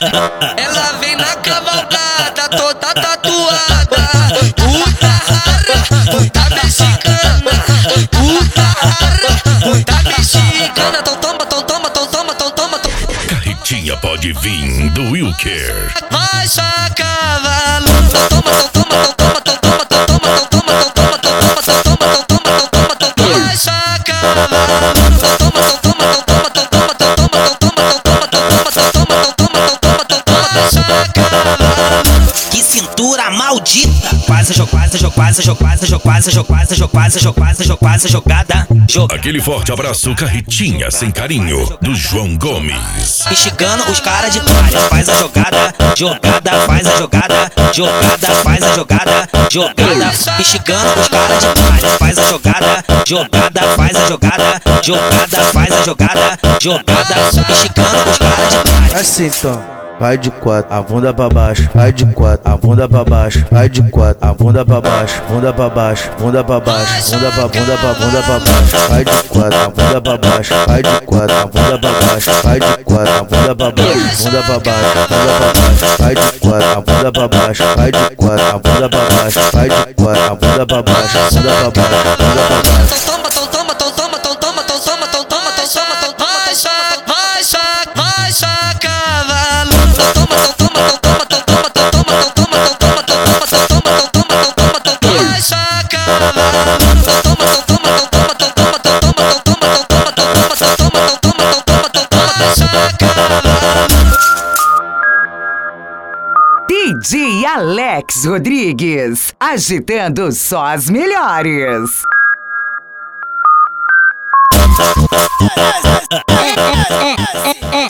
Ela vem na cavalgada, toda tatuada. Puta rara, muita mexicana. Puta rara, muita mexicana. Tão toma, tão toma, tão toma, tão toma, tão. Carretinha pode vir do Wilker. Vai cavalo. Tão toma, tão toma, tão toma, tão toma, tão toma, tão toma, tão toma, tão toma, tão toma, tão toma, tão toma, tão toma. Vai cavalo. Tão toma, tão toma, tão toma, tão toma, tão toma, tão toma, tão toma, tão toma, tão toma, tão toma, tão toma. Vai cavalo. Que cintura maldita! Quase jogada. Aquele forte abraço, Carretinha sem carinho, do João Gomes. Instigando os caras de toalha. Faz a jogada, faz a jogada, faz a jogada. Instigando os caras de toalha. Faz a jogada, faz a jogada, faz a jogada. Instigando os caras de toalha. Assim então. Vai de quatro, a bunda pra baixo, vai de quatro, a bunda pra baixo, vai de quatro, a bunda pra baixo, bunda pra baixo, bunda pra baixo, bunda pra baixo, vai de quatro, a bunda pra baixo, vai de quatro, a bunda pra baixo, vai de quatro, a bunda pra baixo, bunda pra baixo, vai de quatro, a bunda pra baixo, vai de quatro, a bunda pra baixo, vai de quatro, a bunda pra baixo, bunda pra baixo, bunda pra baixo. Tão toma, tão toma, tão toma, tão toma, tão toma, tão toma, tão toma. Vai cavalo. Tão toma, tão toma, tão toma, tão toma, tão toma, tão toma, tão toma, tão toma, tão toma, tão toma, tão toma, tão toma. Vai cavalo. Tão toma, tão toma, tão toma, tão toma, tão toma, tão toma, tão toma, tão toma, tão toma, tão toma, tão toma, tão toma. Vai cavalo. DJ Alex Rodrigues, agitando só as melhores.